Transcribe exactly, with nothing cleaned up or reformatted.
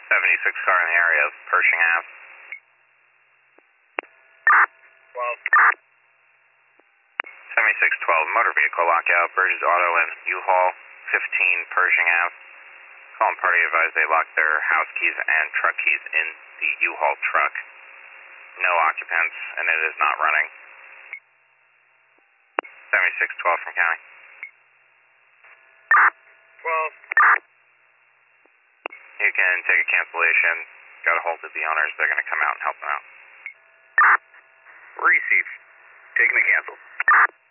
seventy-six car in the area of Pershing Ave. twelve. seventy-six twelve, motor vehicle lockout, Burgess Auto and U-Haul, fifteen Pershing Ave. Call and party advised they locked their house keys and truck keys in the U-Haul truck. No occupants, and it is not running. seventy-six twelve from county. twelve. You can take a cancellation. Got a hold of the owners. They're going to come out and help them out. Received. Taking a cancel.